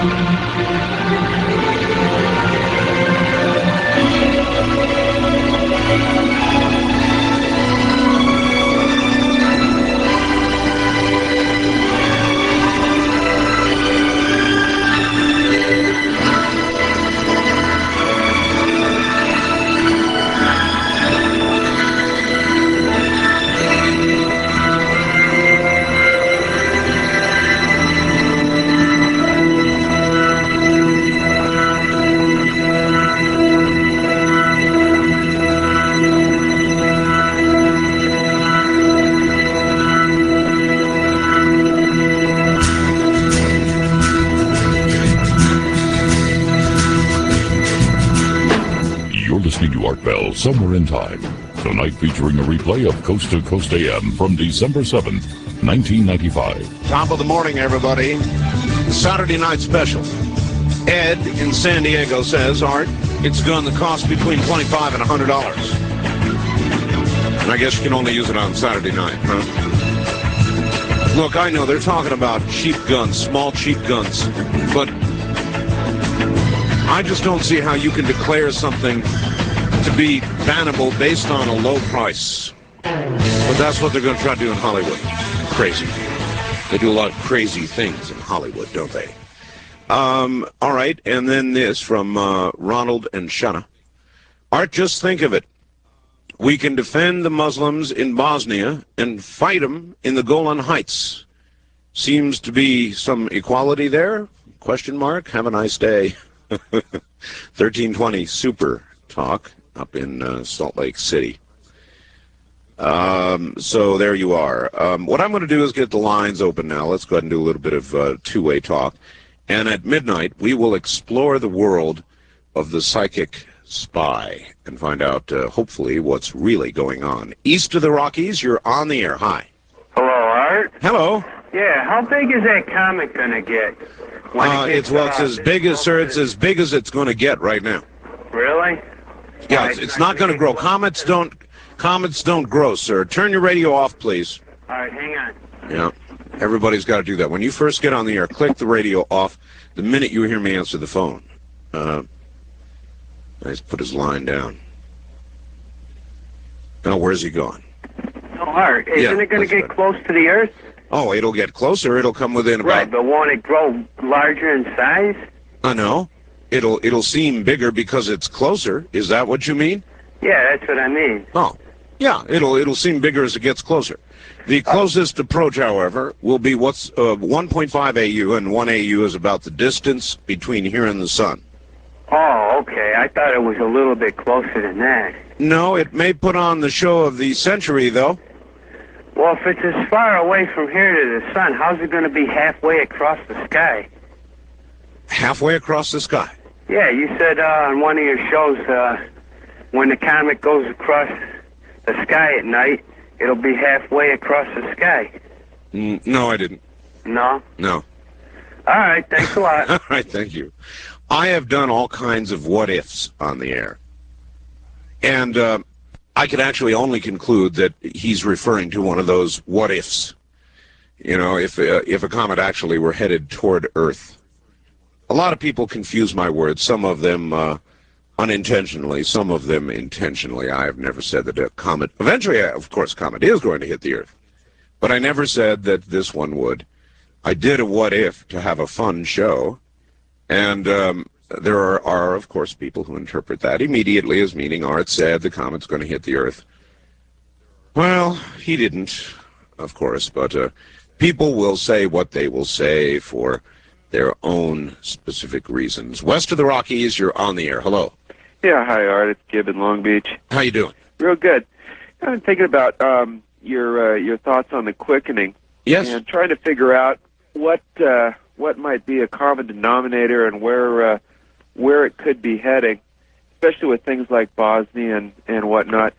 Somewhere in Time, tonight featuring a replay of Coast to Coast AM from December 7th, 1995. Top of the morning, everybody. Saturday night special. Ed in San Diego says, Art, it's a gun that costs between $25 and $100. And I guess you can only use it on Saturday night, huh? Look, I know they're talking about cheap guns, small cheap guns, but I just don't see how you can declare something to be bannable based on a low price. But that's what they're going to try to do in Hollywood. Crazy. They do a lot of crazy things in Hollywood, don't they? All right, and then this from Ronald and Shana. Art, just think of it. We can defend the Muslims in Bosnia and fight them in the Golan Heights. Seems to be some equality there? Question mark. Have a nice day. 1320 Super Talk up in Salt Lake City. So there you are. What I'm going to do is get the lines open now. Let's go ahead and do a little bit of two-way talk. And at midnight, we will explore the world of the psychic spy and find out, hopefully, what's really going on. East of the Rockies, you're on the air. Hi. Hello, Art. Hello. Yeah, how big is that comet going to get? It's as big as, sir, it's as big as it's going to get right now. Really? Yeah, it's not going to grow. Comets don't grow, sir. Turn your radio off, please. All right, hang on. Yeah, everybody's got to do that. When you first get on the air, click the radio off the minute you hear me answer the phone. Let's put his line down. Now, where's he going? No, Art, isn't it going to get close to the Earth? Oh, it'll get closer. It'll come within about... Right, but won't it grow larger in size? No. It'll seem bigger because it's closer. Is that what you mean? Yeah, that's what I mean. Oh, yeah. It'll seem bigger as it gets closer. The closest approach, however, will be what's 1.5 AU, and 1 AU is about the distance between here and the sun. Oh, okay. I thought it was a little bit closer than that. No, it may put on the show of the century, though. Well, if it's as far away from here to the sun, how's it going to be halfway across the sky? Halfway across the sky? Yeah, you said on one of your shows, when the comet goes across the sky at night, it'll be halfway across the sky. No, I didn't. No? No. All right, thanks a lot. All right, thank you. I have done all kinds of what-ifs on the air. And I could actually only conclude that he's referring to one of those what-ifs. You know, if a comet actually were headed toward Earth. A lot of people confuse my words, some of them unintentionally, some of them intentionally. I have never said that a comet, eventually, of course, a comet is going to hit the Earth. But I never said that this one would. I did a what-if to have a fun show, and there are, of course, people who interpret that immediately as meaning Art said the comet's going to hit the Earth. Well, he didn't, of course, but people will say what they will say for their own specific reasons. West of the Rockies, you're on the air. Hello. Yeah, hi, Art. It's Gibb in Long Beach. How you doing? Real good. I've been thinking about your thoughts on the quickening. Yes. And trying to figure out what might be a common denominator and where it could be heading, especially with things like Bosnia and whatnot.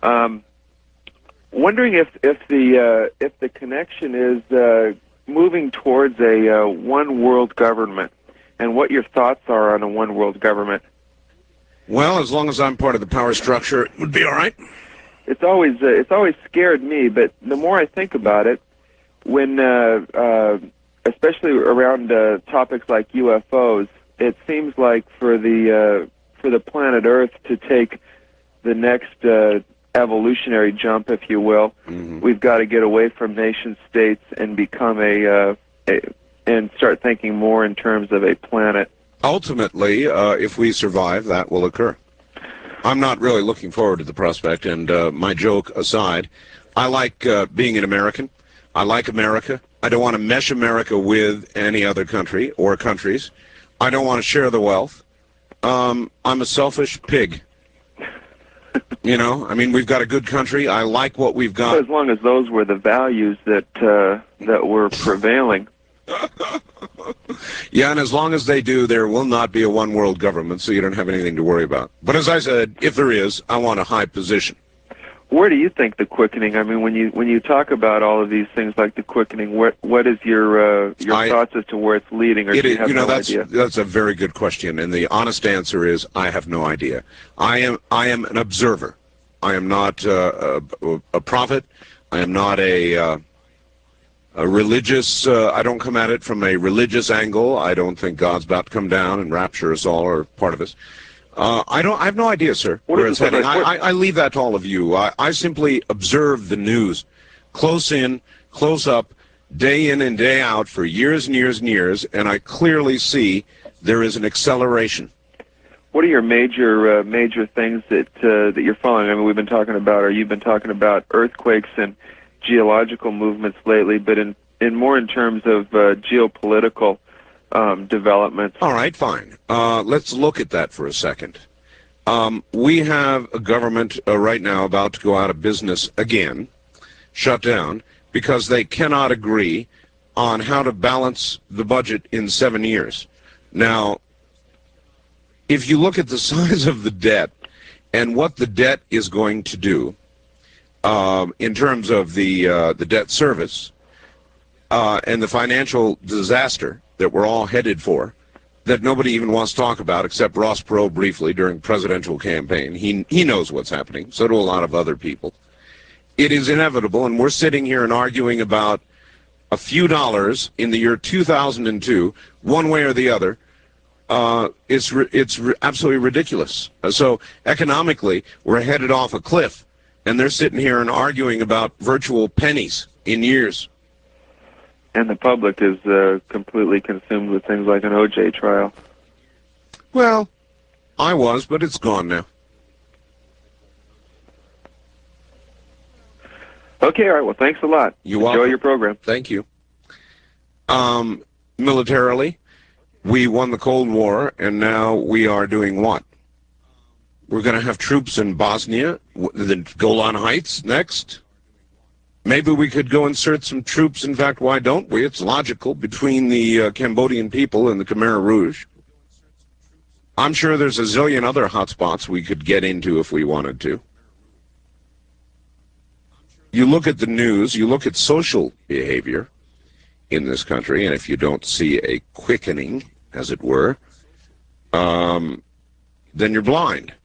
Wondering if the connection is moving towards a one world government, and what your thoughts are on a one world government. Well, as long as I'm part of the power structure, it would be all right. It's always scared me, but the more I think about it, when especially around topics like UFOs, it seems like for the planet Earth to take the next evolutionary jump, if you will, we've got to get away from nation states and become and start thinking more in terms of a planet. Ultimately, if we survive, that will occur. I'm not really looking forward to the prospect, and my joke aside, I like being an American. I like America. I don't want to mesh America with any other country or countries. I don't want to share the wealth. I'm a selfish pig. You know, I mean, we've got a good country. I like what we've got. As long as those were the values that were prevailing. Yeah, and as long as they do, there will not be a one-world government, so you don't have anything to worry about. But as I said, if there is, I want a high position. Where do you think the quickening? I mean, when you talk about all of these things like the quickening, what is your thoughts as to where it's leading, or do you have no idea? That's a very good question, and the honest answer is I have no idea. I am an observer. I am not a prophet. I am not a religious. I don't come at it from a religious angle. I don't think God's about to come down and rapture us all or part of us. I have no idea, sir, where it's heading. I leave that to all of you. I simply observe the news close in, close up, day in and day out for years and years and years, and I clearly see there is an acceleration. What are your major things that you're following? I mean, we've been talking about, or you've been talking about earthquakes and geological movements lately, but in more in terms of geopolitical developments. All right, fine. Let's look at that for a second. We have a government right now about to go out of business again, shut down, because they cannot agree on how to balance the budget in 7 years. Now, if you look at the size of the debt and what the debt is going to do in terms of the debt service and the financial disaster that we're all headed for, that nobody even wants to talk about except Ross Perot briefly during presidential campaign. He knows what's happening. So do a lot of other people. It is inevitable, and we're sitting here and arguing about a few dollars in the year 2002, one way or the other. It's absolutely ridiculous. So economically, we're headed off a cliff, and they're sitting here and arguing about virtual pennies in years. And the public is completely consumed with things like an O.J. trial. Well, I was, but it's gone now. Okay, all right. Well, thanks a lot. Enjoy your program. Thank you. Militarily, we won the Cold War, and now we are doing what? We're going to have troops in Bosnia, the Golan Heights next. Maybe we could go insert some troops. In fact, why don't we? It's logical, between the Cambodian people and the Khmer Rouge. I'm sure there's a zillion other hotspots we could get into if we wanted to. You look at the news, you look at social behavior in this country, and if you don't see a quickening, as it were, then you're blind.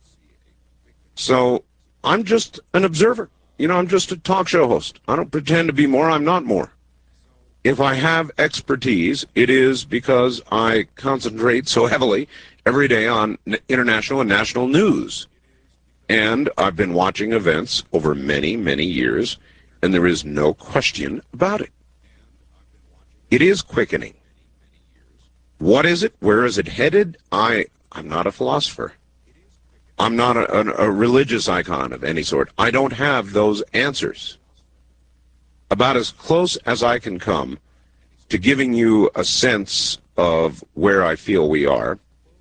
So I'm just an observer. You know, I'm just a talk show host. I don't pretend to be more. I'm not more. If I have expertise, it is because I concentrate so heavily every day on international and national news. And I've been watching events over many, many years, and there is no question about it. It is quickening. What is it? Where is it headed? I'm not a philosopher. I'm not a religious icon of any sort. I don't have those answers. About as close as I can come to giving you a sense of where I feel we are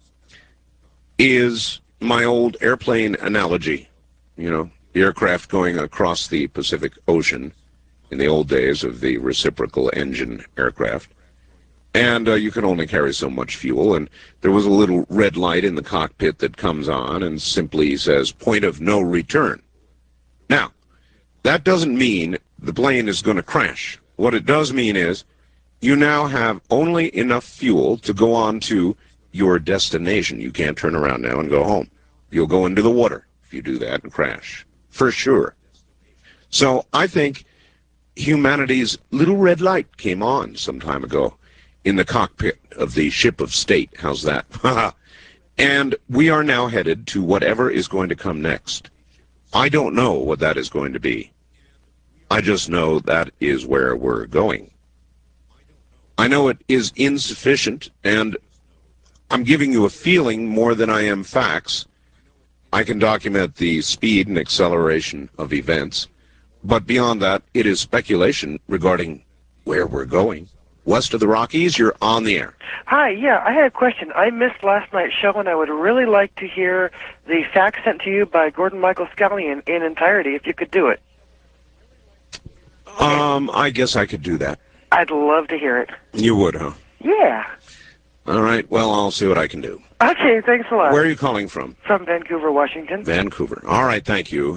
is my old airplane analogy. You know, the aircraft going across the Pacific Ocean in the old days of the reciprocal engine aircraft. And you can only carry so much fuel, and there was a little red light in the cockpit that comes on and simply says, point of no return. Now, that doesn't mean the plane is going to crash. What it does mean is you now have only enough fuel to go on to your destination. You can't turn around now and go home. You'll go into the water if you do that and crash, for sure. So I think humanity's little red light came on some time ago in the cockpit of the ship of state. How's that? And we are now headed to whatever is going to come next. I don't know what that is going to be. I just know that is where we're going. I know it is insufficient, and I'm giving you a feeling more than I am facts. I can document the speed and acceleration of events, but beyond that, it is speculation regarding where we're going. West of the Rockies, you're on the air. Hi, yeah, I had a question. I missed last night's show, and I would really like to hear the facts sent to you by Gordon Michael Scallion in entirety, if you could do it. I guess I could do that. I'd love to hear it. You would, huh? Yeah. All right, well, I'll see what I can do. Okay, thanks a lot. Where are you calling from? From Vancouver, Washington. Vancouver. All right, thank you.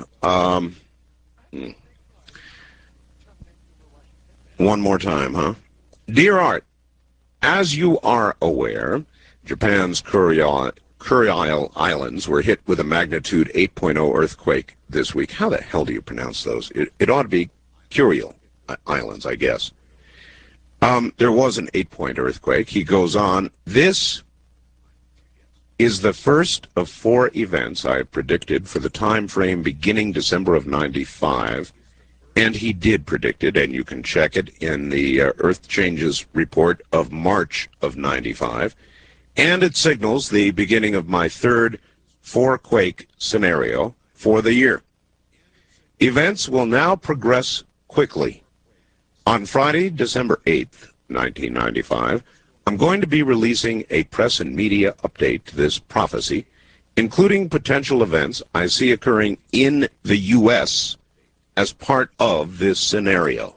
One more time, huh? Dear Art, as you are aware, Japan's Kurile Islands were hit with a magnitude 8.0 earthquake this week. How the hell do you pronounce those? It ought to be Kurile Islands, I guess. There was an 8-point earthquake. He goes on, this is the first of 4 events I predicted for the time frame beginning December of 95. And he did predict it, and you can check it in the Earth Changes report of March of 95. And it signals the beginning of my third 4-quake scenario for the year. Events will now progress quickly. On Friday, December 8th, 1995, I'm going to be releasing a press and media update to this prophecy, including potential events I see occurring in the U.S., as part of this scenario.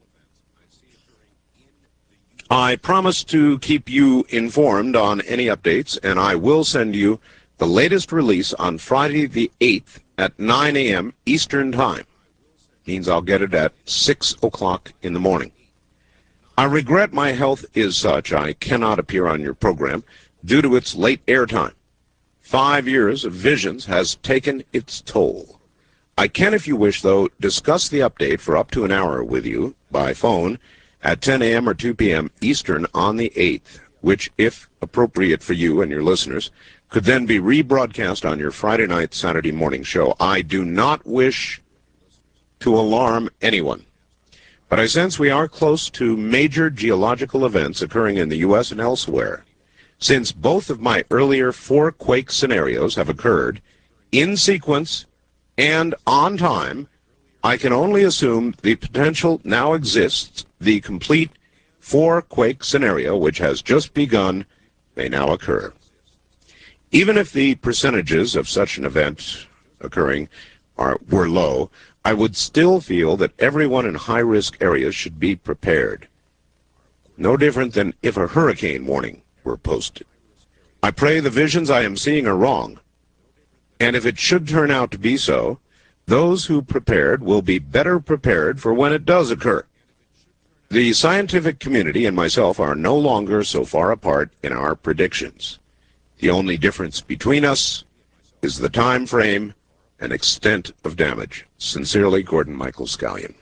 I promise to keep you informed on any updates, and I will send you the latest release on Friday the 8th at 9 a.m. Eastern Time. Means I'll get it at 6 o'clock in the morning. I regret my health is such I cannot appear on your program due to its late airtime. 5 years of visions has taken its toll. I can, if you wish, though, discuss the update for up to an hour with you by phone at 10 a.m. or 2 p.m. Eastern on the 8th, which, if appropriate for you and your listeners, could then be rebroadcast on your Friday night, Saturday morning show. I do not wish to alarm anyone, but I sense we are close to major geological events occurring in the U.S. and elsewhere. Since both of my earlier 4-quake scenarios have occurred in sequence and on time, I can only assume the potential now exists. The complete 4-quake scenario, which has just begun, may now occur. Even if the percentages of such an event occurring were low, I would still feel that everyone in high-risk areas should be prepared. No different than if a hurricane warning were posted. I pray the visions I am seeing are wrong. And if it should turn out to be so, those who prepared will be better prepared for when it does occur. The scientific community and myself are no longer so far apart in our predictions. The only difference between us is the time frame and extent of damage. Sincerely, Gordon Michael Scallion.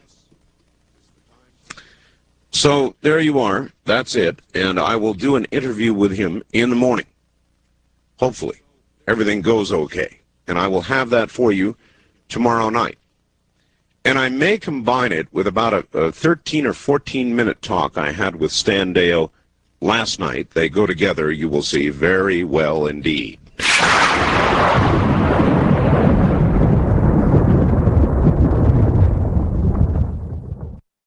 So there you are. That's it. And I will do an interview with him in the morning. Hopefully, everything goes okay. And I will have that for you tomorrow night. And I may combine it with about a 13 or 14-minute talk I had with Stan Deyo last night. They go together, you will see, very well indeed.